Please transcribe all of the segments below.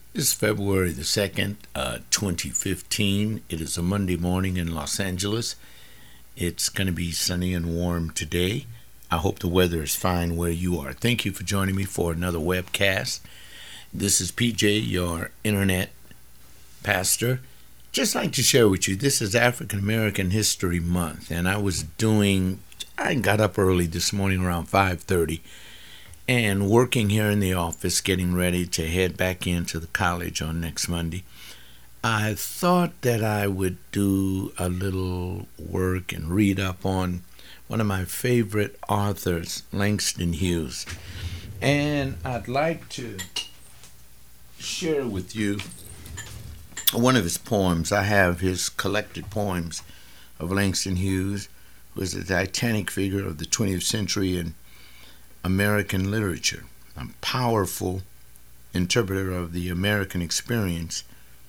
It's February the 2nd, 2015. It is a Monday morning in Los Angeles. It's going to be sunny and warm today. I hope the weather is fine where you are. Thank you for joining me for another webcast. This is PJ, your internet pastor. Just like to share with you, this is African American History Month, and I got up early this morning around 5:30 and working here in the office, getting ready to head back into the college on next Monday. I thought that I would do a little work and read up on one of my favorite authors, Langston Hughes. And I'd like to share with you one of his poems. I have his collected poems of Langston Hughes, who was a titanic figure of the 20th century in American literature, a powerful interpreter of the American experience.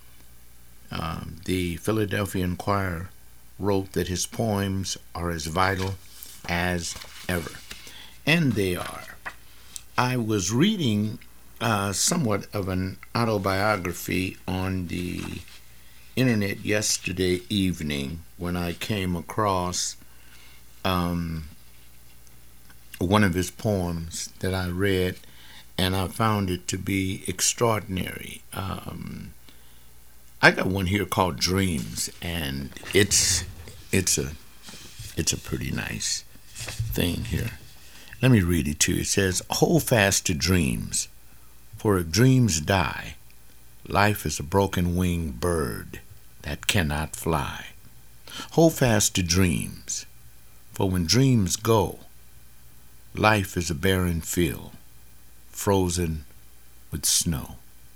The Philadelphia Inquirer wrote that his poems are as vital as ever, and they are. I was reading somewhat of an autobiography on the internet yesterday evening when I came across one of his poems that I read, and I found it to be extraordinary. I got one here called Dreams, and it's a pretty nice thing here. Let me read it to you. It says, "Hold fast to dreams, for if dreams die, life is a broken-winged bird that cannot fly. Hold fast to dreams, for when dreams go, life is a barren field, frozen with snow."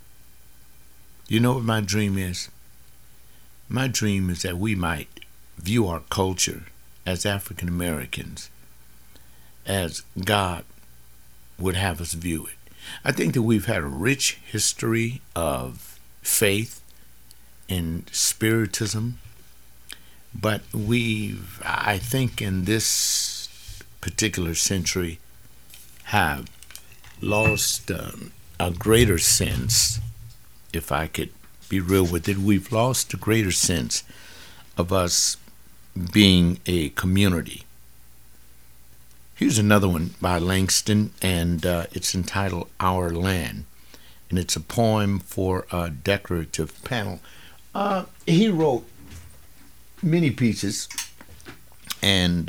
You know what my dream is? My dream is that we might view our culture as African Americans as God would have us view it. I think that we've had a rich history of faith and spiritism, but I think in this particular century, have lost a greater sense, if I could be real with it, we've lost a greater sense of us being a community. Here's another one by Langston, and it's entitled Our Land, and it's a poem for a decorative panel. He wrote many pieces, and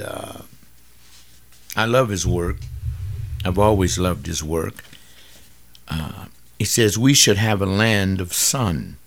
I love his work. I've always loved his work. He says, "We should have a land of sun,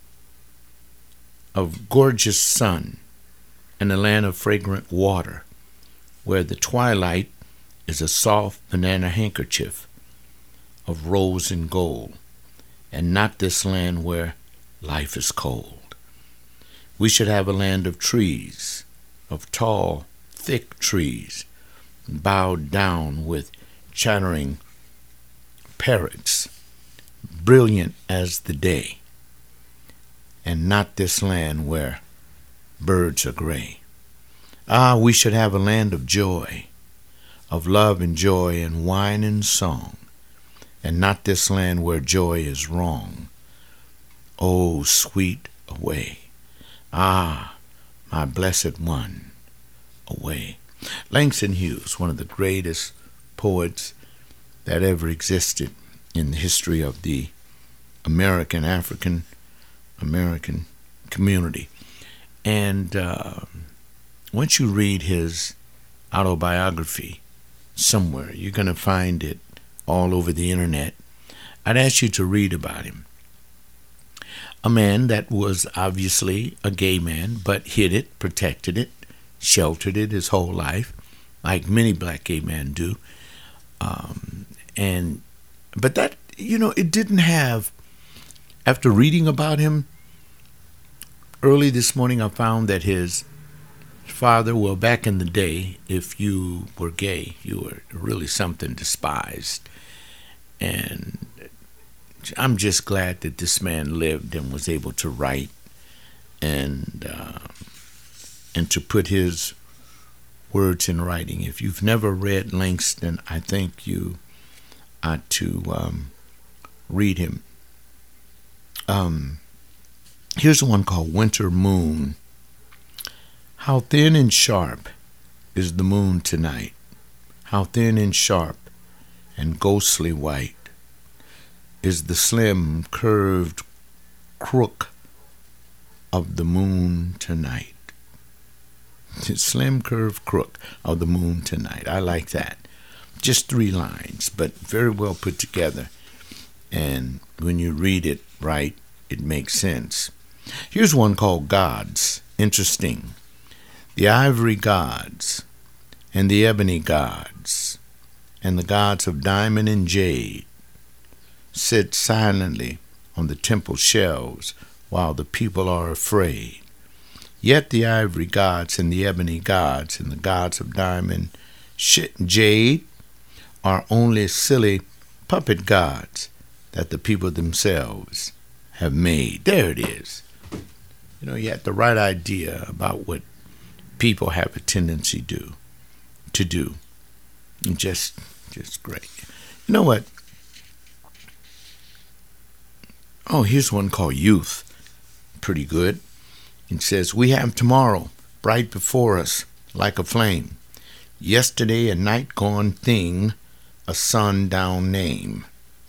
of gorgeous sun, and a land of fragrant water, where the twilight is a soft banana handkerchief of rose and gold, and not this land where life is cold. We should have a land of trees, of tall, thick trees, bowed down with chattering parrots, brilliant as the day, and not this land where birds are gray. We should have a land of joy, of love and joy and wine and song, and not this land where joy is wrong. Oh, sweet away. My blessed one, away." Langston Hughes, one of the greatest poets that ever existed in the history of the African American community. And once you read his autobiography somewhere, you're going to find it all over the internet. I'd ask you to read about him. A man that was obviously a gay man, but hid it, protected it, sheltered it his whole life, like many black gay men do. But that, it didn't have, after reading about him, early this morning I found that his father, well, back in the day, if you were gay, you were really something despised. And I'm just glad that this man lived and was able to write and to put his words in writing. If you've never read Langston, I think you ought to read him. Here's one called Winter Moon. How thin and sharp is the moon tonight. How thin and sharp and ghostly white is the slim, curved crook of the moon tonight. The slim, curved crook of the moon tonight. I like that. Just 3 lines, but very well put together. And when you read it right, it makes sense. Here's one called Gods. Interesting. The ivory gods and the ebony gods and the gods of diamond and jade sit silently on the temple shelves while the people are afraid. Yet the ivory gods and the ebony gods and the gods of diamond jade are only silly puppet gods that the people themselves have made. There it is. You know, you have the right idea about what people have a tendency to do. And just great. You know what? Oh, here's one called Youth. Pretty good. It says, we have tomorrow bright before us like a flame. Yesterday a night gone thing, a sundown name.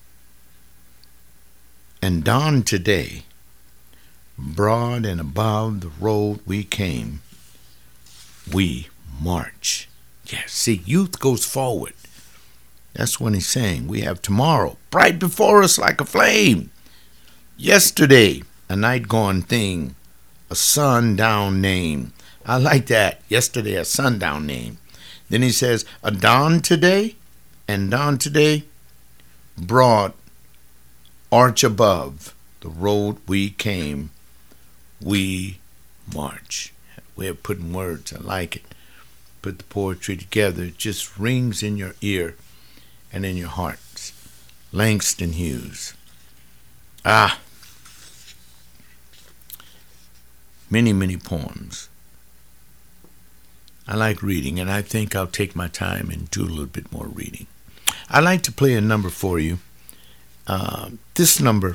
And dawn today, broad and above the road we came, we march. Yes, see, youth goes forward. That's what he's saying. We have tomorrow bright before us like a flame. Yesterday, a night gone thing, a sundown name. I like that. Yesterday, a sundown name. Then he says, a dawn today, and dawn today, broad arch above the road we came, we march. Way of putting words. I like it. Put the poetry together. It just rings in your ear and in your hearts. Langston Hughes. Many, many poems. I like reading, and I think I'll take my time and do a little bit more reading. I like to play a number for you. This number,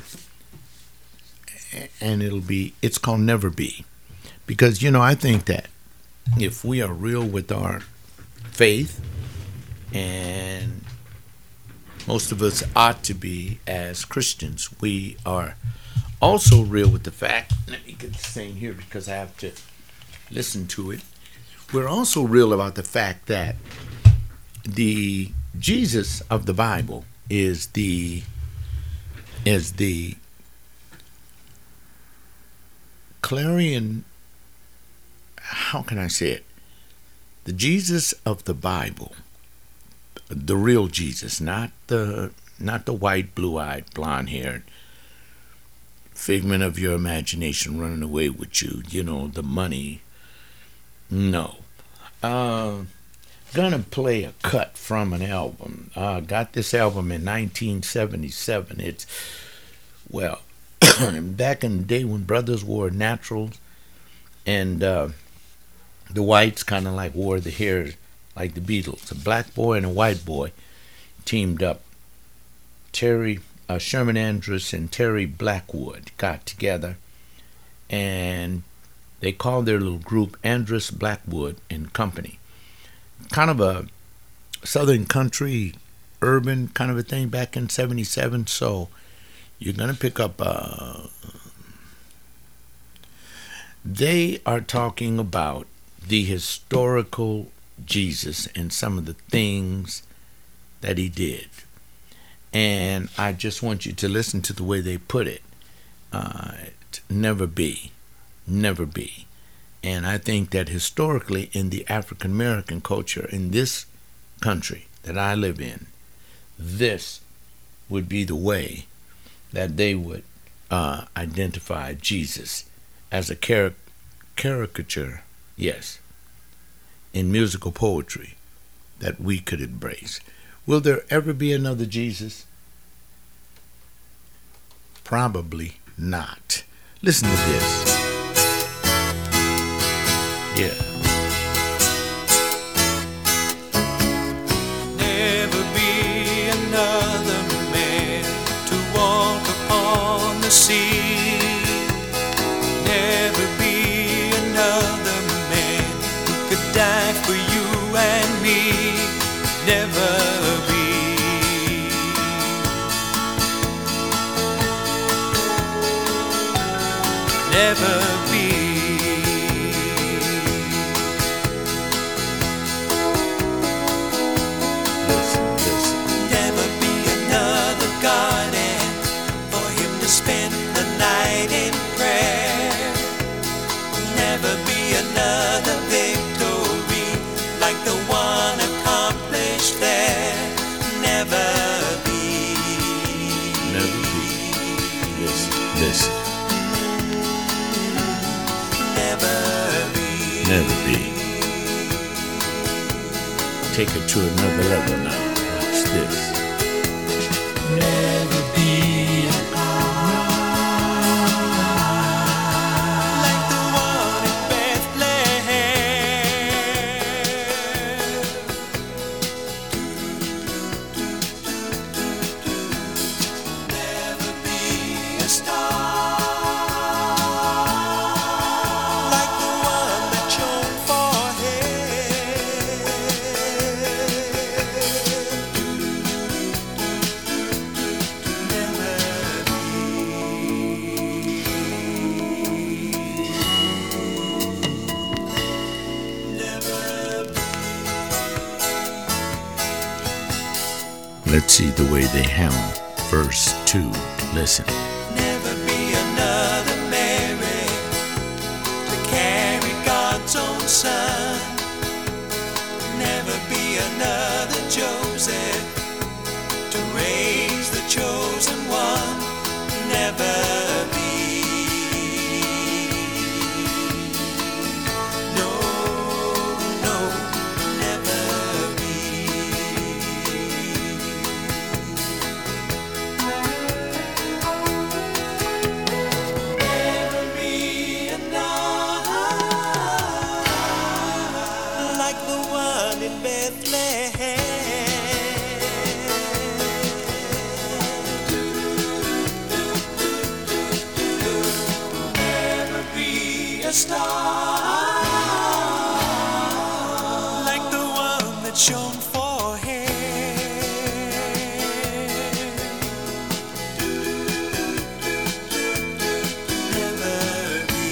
and it's called Never Be. Because, I think that if we are real with our faith, and most of us ought to be as Christians, we are also real with the fact, let me get this thing here because I have to listen to it. We're also real about the fact that the Jesus of the Bible is the clarion, how can I say it? The Jesus of the Bible, the real Jesus, not the white, blue-eyed, blonde-haired figment of your imagination running away with you, the money. No. Gonna play a cut from an album. Got this album in 1977. It's, back in the day when brothers wore naturals and the whites kind of like wore the hair like the Beatles. A black boy and a white boy teamed up. Sherman Andrus and Terry Blackwood got together, and they called their little group Andrus Blackwood and Company. Kind of a southern country, urban kind of a thing back in 77. So you're going to pick up, they are talking about the historical Jesus and some of the things that he did. And I just want you to listen to the way they put it. Never be. Never be. And I think that historically in the African American culture in this country that I live in, this would be the way that they would identify Jesus as a caricature, yes, in musical poetry that we could embrace. Will there ever be another Jesus? Probably not. Listen to this. Yeah. Never be another man to walk upon the sea. never be. Never be another garden for him to spend the night in prayer. Never be another victory like the one accomplished there. Never be. Never be. Listen. Never be. Never be. Take it to another level now. Watch this. Never be a God like the one in Bethlehem. Never be a star like the one that shone for him. Never Let's see the way they handle verse 2. Listen. Never be another Mary to carry God's own son. Never be another Joseph to raise the chosen one. Never be. No, never be. Never be another like the one in Bethlehem. Never be a star like the one that shone for him. Never be.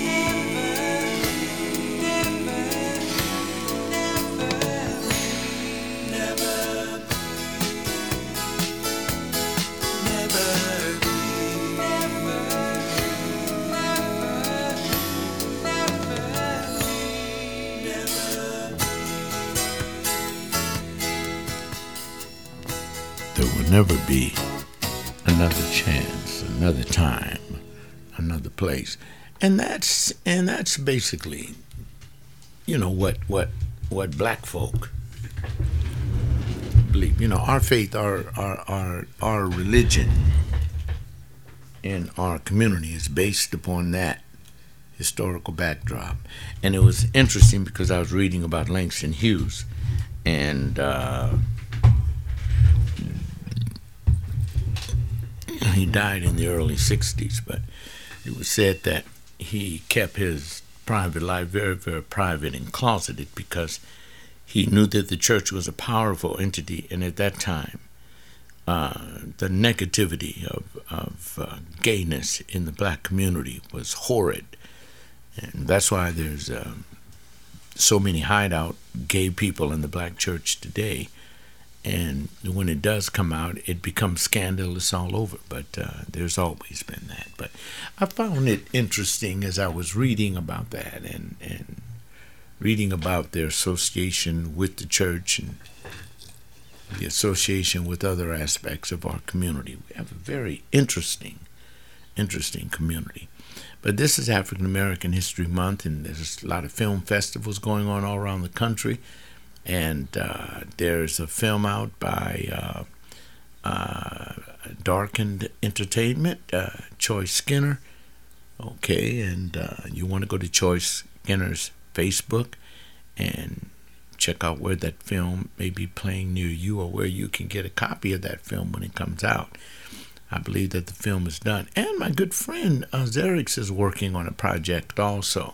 There will never be another chance, another time, another place. And that's basically, what black folk believe. Our faith, our religion in our community is based upon that historical backdrop. And it was interesting because I was reading about Langston Hughes, and he died in the early 60s, but it was said that he kept his private life very, very private and closeted because he knew that the church was a powerful entity, and at that time, the negativity of gayness in the black community was horrid. And that's why there's so many hideout gay people in the black church today. And when it does come out, it becomes scandalous all over. But there's always been that. But I found it interesting as I was reading about that and reading about their association with the church and the association with other aspects of our community. We have a very interesting community. But this is African American History Month, and there's a lot of film festivals going on all around the country. And there's a film out by Darkened Entertainment, Choice Skinner. Okay, and you want to go to Choice Skinner's Facebook and check out where that film may be playing near you, or where you can get a copy of that film when it comes out. I believe that the film is done. And my good friend Xerix is working on a project also,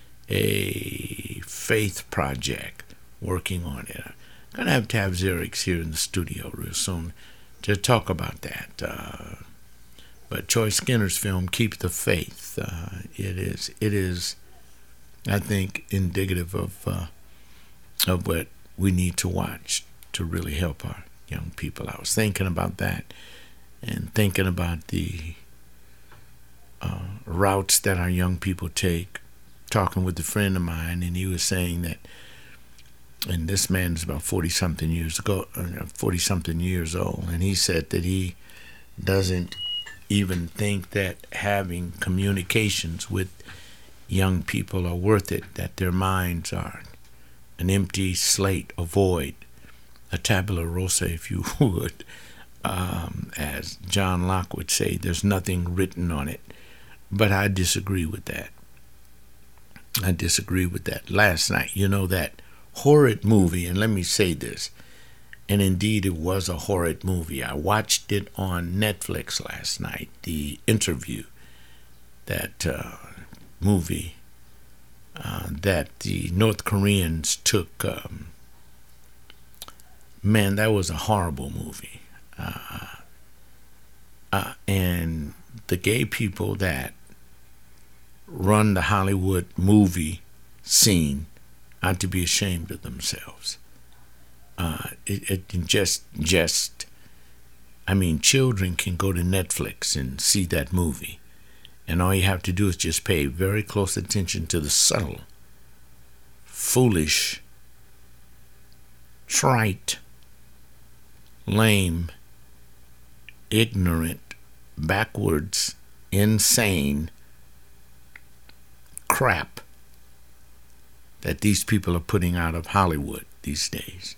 a faith project, working on it. I'm going to have Xerix here in the studio real soon to talk about that. But Troy Skinner's film, Keep the Faith, it is, I think, indicative of what we need to watch to really help our young people. I was thinking about that and thinking about the routes that our young people take, talking with a friend of mine, and he was saying that, and this man's about 40-something years old, and he said that he doesn't even think that having communications with young people are worth it, that their minds are an empty slate, a void, a tabula rasa, if you would. As John Locke would say, there's nothing written on it. But I disagree with that. Last night, that horrid movie, and let me say this, and indeed it was a horrid movie. I watched it on Netflix last night, The Interview, that movie that the North Koreans took. Man, that was a horrible movie. And the gay people that run the Hollywood movie scene ought to be ashamed of themselves. Children can go to Netflix and see that movie, and all you have to do is just pay very close attention to the subtle, foolish, trite, lame, ignorant, backwards, insane crap that these people are putting out of Hollywood these days.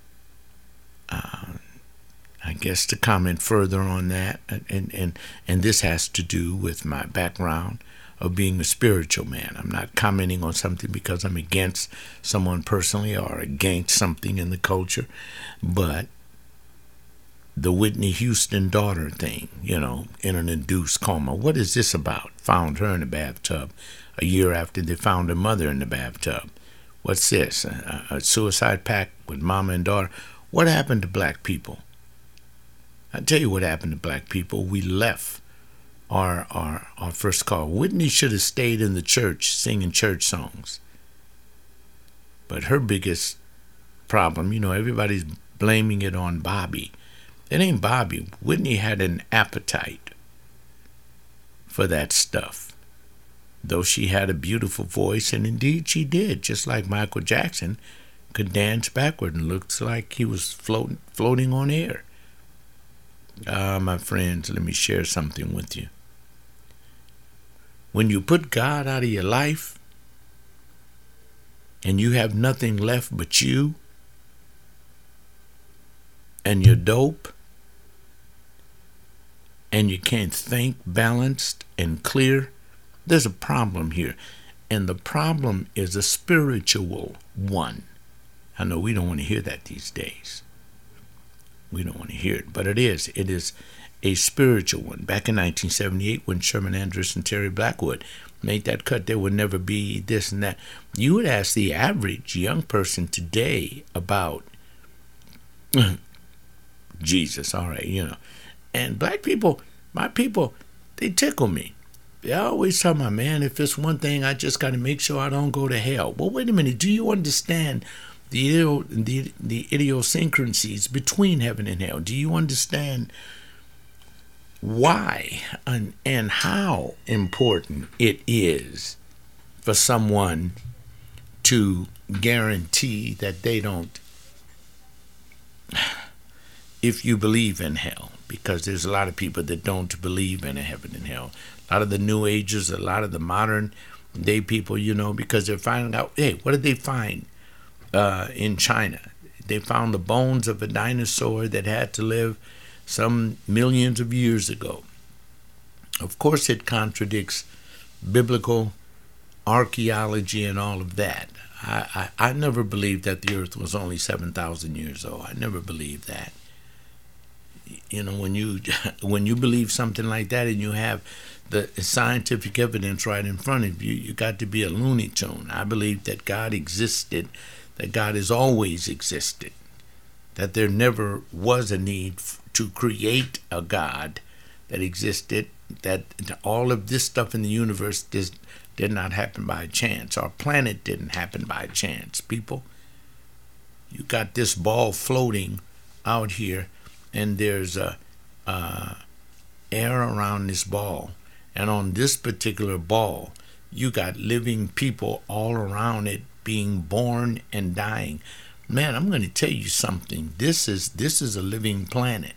I guess to comment further on that, and this has to do with my background of being a spiritual man. I'm not commenting on something because I'm against someone personally or against something in the culture, but the Whitney Houston daughter thing, in an induced coma. What is this about? Found her in the bathtub a year after they found her mother in the bathtub. What's this? A suicide pact with mama and daughter? What happened to black people? I'll tell you what happened to black people. We left our first call. Whitney should have stayed in the church singing church songs. But her biggest problem, everybody's blaming it on Bobby. It ain't Bobby. Whitney had an appetite for that stuff. Though she had a beautiful voice, and indeed she did, just like Michael Jackson could dance backward and looks like he was floating on air. My friends, let me share something with you. When you put God out of your life and you have nothing left but you and you're dope and you can't think balanced and clear, there's a problem here. And the problem is a spiritual one. I know we don't want to hear that these days. We don't want to hear it, but it is. It is a spiritual one. Back in 1978, when Sherman Andrews and Terry Blackwood made that cut, there would never be this and that. You would ask the average young person today about Jesus, all right, And black people, my people, they tickle me. They always tell me, man, if it's one thing, I just got to make sure I don't go to hell. Well, wait a minute. Do you understand the idiosyncrasies between heaven and hell? Do you understand why and how important it is for someone to guarantee that they don't, if you believe in hell? Because there's a lot of people that don't believe in a heaven and hell. A lot of the New Agers, a lot of the modern day people, because they're finding out, hey, what did they find in China? They found the bones of a dinosaur that had to live some millions of years ago. Of course, it contradicts biblical archaeology and all of that. I never believed that the earth was only 7,000 years old. I never believed that. When you believe something like that and you have the scientific evidence right in front of you, you got to be a Looney Tune. I believe that God existed, that God has always existed, that there never was a need to create a God that existed that all of this stuff in the universe did not happen by chance. Our planet didn't happen by chance, people. You got this ball floating out here, and there's air around this ball. And on this particular ball, you got living people all around it being born and dying. Man, I'm going to tell you something. This is a living planet.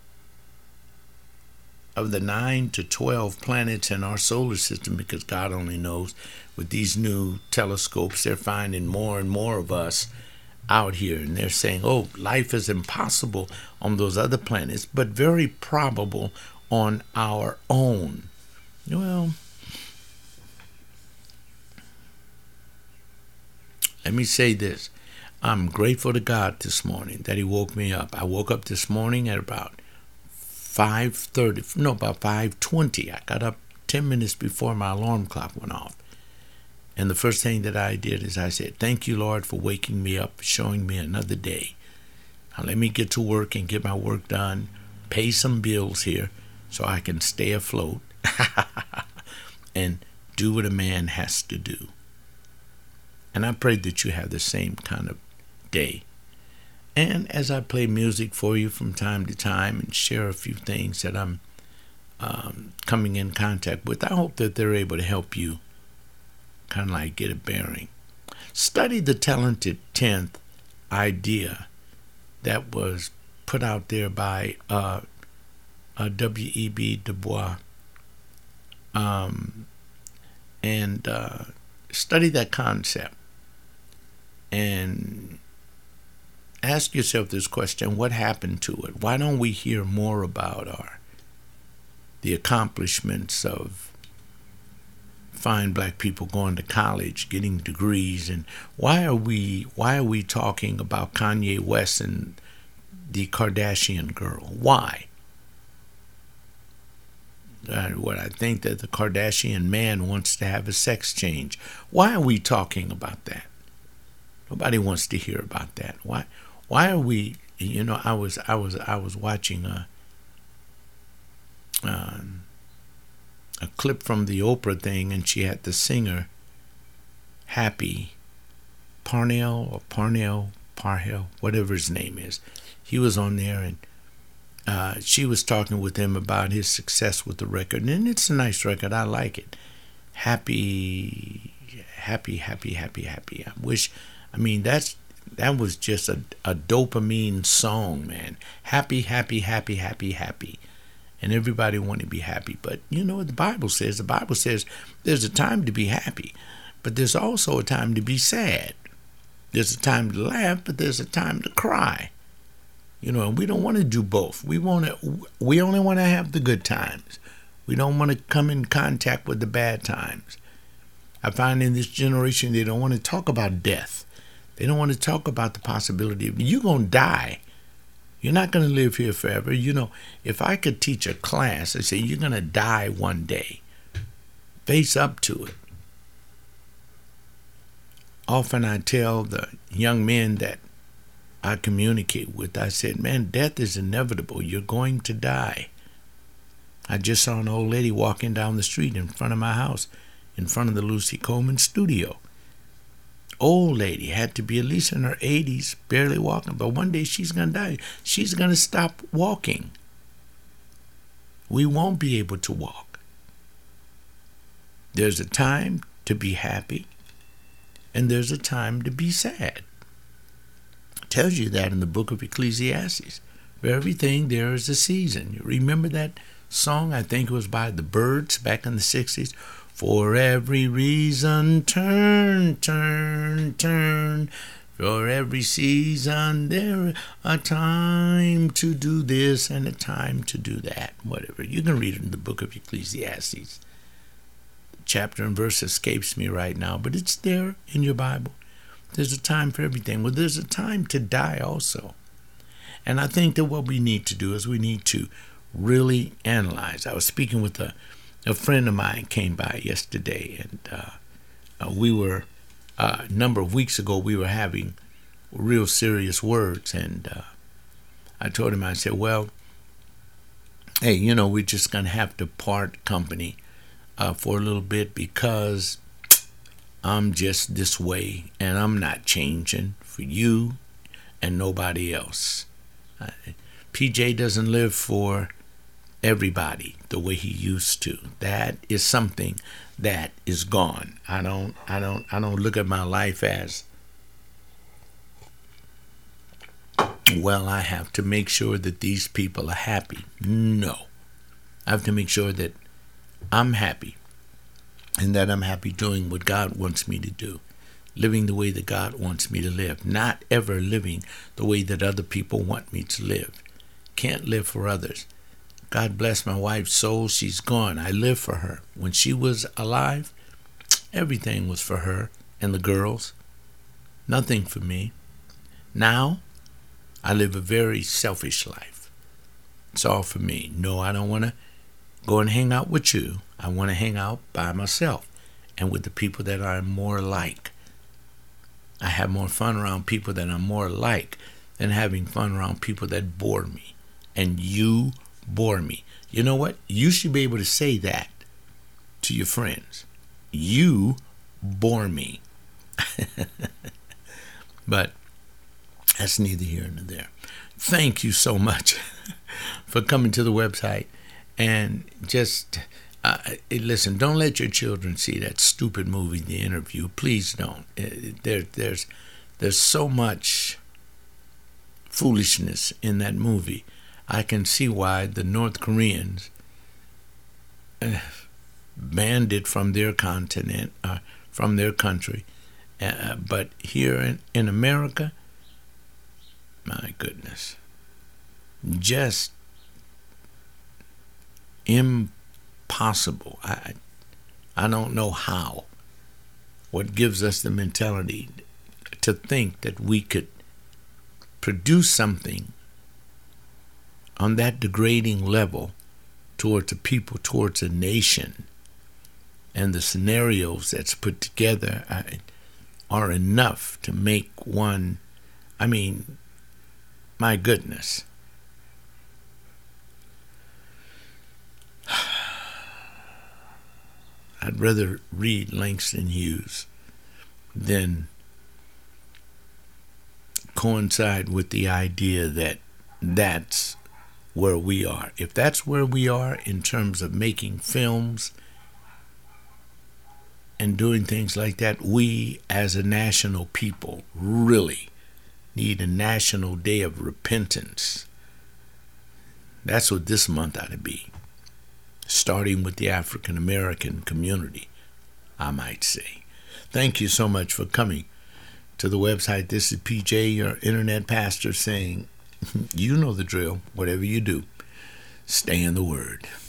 Of the 9 to 12 planets in our solar system, because God only knows, with these new telescopes, they're finding more and more of us out here. And they're saying, oh, life is impossible on those other planets, but very probable on our own. Well, let me say this. I'm grateful to God this morning that he woke me up. I woke up this morning at about 5:20. I got up 10 minutes before my alarm clock went off. And the first thing that I did is I said, thank you, Lord, for waking me up, showing me another day. Now let me get to work and get my work done, pay some bills here so I can stay afloat and do what a man has to do. And I pray that you have the same kind of day. And as I play music for you from time to time and share a few things that I'm coming in contact with, I hope that they're able to help you kind of like get a bearing. Study the Talented 10th idea that was put out there by W.E.B. Du Bois. And study that concept. And ask yourself this question: what happened to it? Why don't we hear more about the accomplishments of fine black people going to college, getting degrees, and why are we talking about Kanye West and the Kardashian girl? Why? What I think that the Kardashian man wants to have a sex change. Why are we talking about that? Nobody wants to hear about that. Why are we? You know, I was watching a clip from the Oprah thing, and she had the singer Happy Parnell, whatever his name is. He was on there, and she was talking with him about his success with the record, and it's a nice record. I like it. Happy. That was just a dopamine song, man. Happy. And everybody wanted to be happy. But you know what the Bible says? The Bible says there's a time to be happy, but there's also a time to be sad. There's a time to laugh, but there's a time to cry. You know, and we don't want to do both. We only want to have the good times. We don't want to come in contact with the bad times. I find in this generation they don't want to talk about death. They don't want to talk about the possibility of you're going to die. You're not going to live here forever. You know, if I could teach a class, I say you're going to die one day. Face up to it. Often I tell the young men that I communicate with, I said, man, death is inevitable. You're going to die. I just saw an old lady walking down the street in front of my house, in front of the Lucy Coleman studio. Old lady, had to be at least in her 80s, barely walking, but one day she's going to die. She's going to stop walking. We won't be able to walk. There's a time to be happy, and there's a time to be sad. It tells you that in the book of Ecclesiastes. For everything there is a season. You remember that song? I think it was by the Byrds back in the 60s. For every reason, turn. For every season, there a time to do this and a time to do that. Whatever. You can read it in the book of Ecclesiastes. The chapter and verse escapes me right now, but it's there in your Bible. There's a time for everything. Well, there's a time to die also. And I think that what we need to do is we need to really analyze. I was speaking with a friend of mine came by yesterday, and we were, a number of weeks ago, we were having real serious words, and I told him, I said, well, hey, we're just going to have to part company for a little bit because I'm just this way and I'm not changing for you and nobody else. PJ doesn't live for everybody the way he used to. That is something that is gone. I don't look at my life as, well, I have to make sure that these people are happy. No. I have to make sure that I'm happy and that I'm happy doing what God wants me to do, living the way that God wants me to live, not ever living the way that other people want me to live. Can't live for others. God bless my wife's soul. She's gone. I live for her. When she was alive, everything was for her and the girls. Nothing for me. Now, I live a very selfish life. It's all for me. No, I don't want to go and hang out with you. I want to hang out by myself and with the people that I'm more like. I have more fun around people that I'm more like than having fun around people that bore me. And you bore me. You know what? You should be able to say that to your friends. You bore me. But that's neither here nor there. Thank you so much for coming to the website. And just listen, don't let your children see that stupid movie, The Interview. Please don't. There's so much foolishness in that movie. I can see why the North Koreans banned it from their continent, from their country. But here in America, my goodness, just impossible. I don't know how. What gives us the mentality to think that we could produce something on that degrading level towards a people, towards a nation, and the scenarios that's put together are enough to make one, my goodness. I'd rather read Langston Hughes than coincide with the idea that that's where we are. If that's where we are in terms of making films and doing things like that, we as a national people really need a national day of repentance. That's what this month ought to be. Starting with the African American community, I might say. Thank you so much for coming to the website. This is PJ, your internet pastor, saying, you know the drill. Whatever you do, stay in the Word.